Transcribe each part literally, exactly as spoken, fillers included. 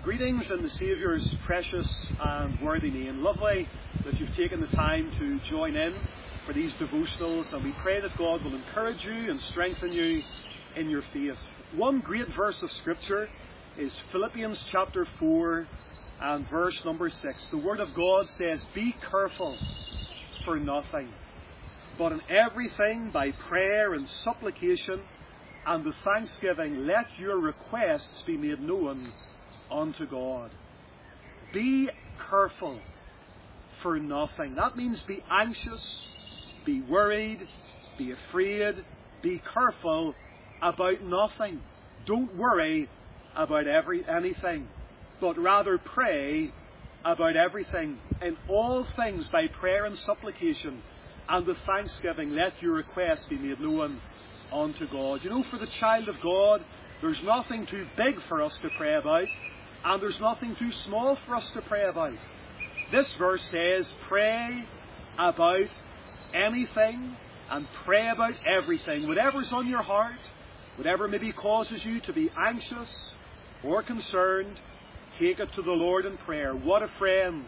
Greetings in the Saviour's precious and worthy name. Lovely that you've taken the time to join in for these devotionals, and we pray that God will encourage you and strengthen you in your faith. One great verse of Scripture is Philippians chapter four and verse number six. The Word of God says, "Be careful for nothing, but in everything by prayer and supplication and with thanksgiving let your requests be made known unto God." Be careful for nothing. That means be anxious, be worried, be afraid, be careful about nothing. Don't worry about every anything, but rather pray about everything. In all things by prayer and supplication and with thanksgiving let your requests be made known unto God. You know, for the child of God, there's nothing too big for us to pray about, and there's nothing too small for us to pray about. This verse says, pray about anything and pray about everything. Whatever's on your heart, whatever maybe causes you to be anxious or concerned, take it to the Lord in prayer. What a friend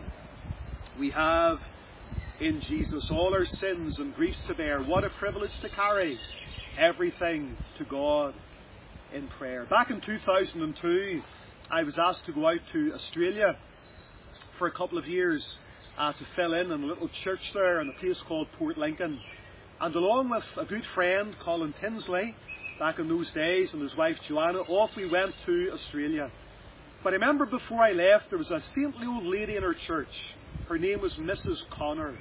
we have in Jesus. All our sins and griefs to bear. What a privilege to carry everything to God in prayer. Back in two thousand two, I was asked to go out to Australia for a couple of years uh, to fill in in a little church there in a place called Port Lincoln. And along with a good friend, Colin Tinsley, back in those days, and his wife Joanna, off we went to Australia. But I remember before I left, there was a saintly old lady in our church. Her name was Missus Connor.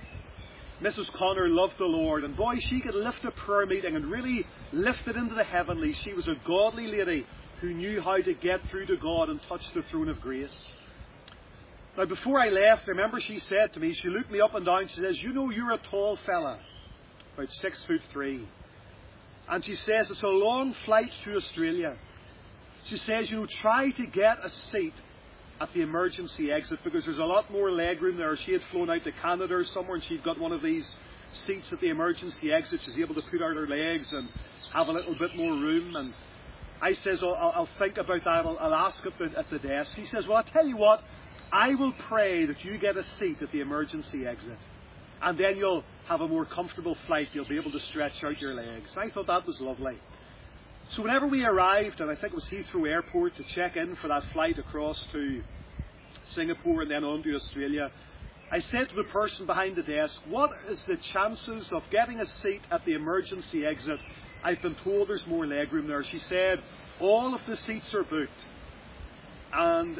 Missus Connor loved the Lord, and boy, she could lift a prayer meeting and really lift it into the heavenlies. She was a godly lady who knew how to get through to God and touch the throne of grace. Now, before I left, I remember she said to me, she looked me up and down, she says, "You know, you're a tall fella, about six foot three. And she says, it's a long flight to Australia. She says, you know, try to get a seat at the emergency exit, because there's a lot more leg room there." She had flown out to Canada or somewhere, and she'd got one of these seats at the emergency exit. She's able to put out her legs and have a little bit more room. And I says, oh, I'll, I'll think about that. I'll, I'll ask at the, at the desk. He says, well, I'll tell you what, I will pray that you get a seat at the emergency exit, and then you'll have a more comfortable flight. You'll be able to stretch out your legs. I thought that was lovely. So whenever we arrived, and I think it was Heathrow Airport, to check in for that flight across to Singapore and then on to Australia, I said to the person behind the desk, what is the chances of getting a seat at the emergency exit? I've been told there's more leg room there. She said, all of the seats are booked, and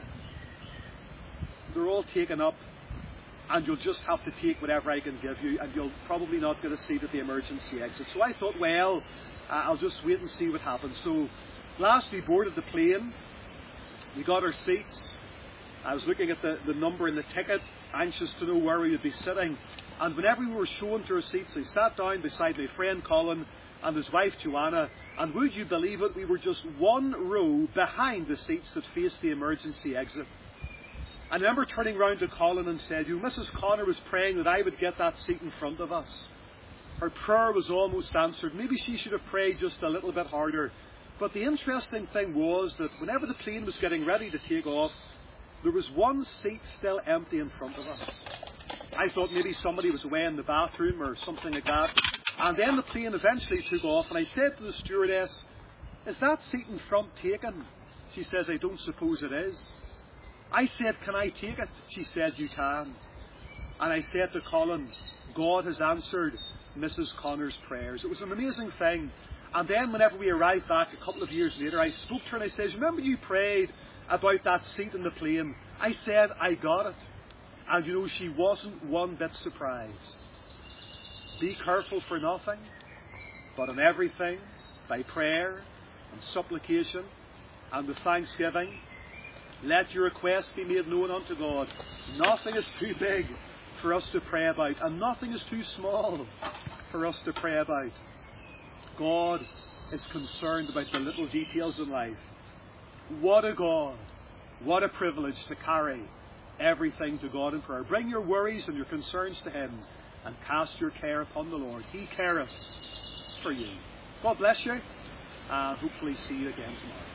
they're all taken up, and you'll just have to take whatever I can give you, and you'll probably not get a seat at the emergency exit. So I thought, well, uh, I'll just wait and see what happens. So last we boarded the plane, we got our seats. I was looking at the, the number in the ticket, anxious to know where we would be sitting. And whenever we were shown to our seats, I sat down beside my friend Colin and his wife Joanna, and would you believe it, we were just one row behind the seats that faced the emergency exit. I remember turning round to Colin and said, you, Missus Connor was praying that I would get that seat in front of us. Her prayer was almost answered. Maybe she should have prayed just a little bit harder. But the interesting thing was that whenever the plane was getting ready to take off, there was one seat still empty in front of us. I thought maybe somebody was away in the bathroom or something like that. And then the plane eventually took off, and I said to the stewardess, is that seat in front taken? She says, I don't suppose it is. I said, can I take it? She said, you can. And I said to Colin, God has answered Missus Connor's prayers. It was an amazing thing. And then whenever we arrived back a couple of years later, I spoke to her and I said, remember you prayed about that seat in the plane? I said, I got it. And you know, she wasn't one bit surprised. Be careful for nothing, but in everything, by prayer and supplication and with thanksgiving, let your requests be made known unto God. Nothing is too big for us to pray about, and nothing is too small for us to pray about. God is concerned about the little details in life. What a God. What a privilege to carry everything to God in prayer. Bring your worries and your concerns to Him, and cast your care upon the Lord. He careth for you. God bless you, and hopefully see you again tomorrow.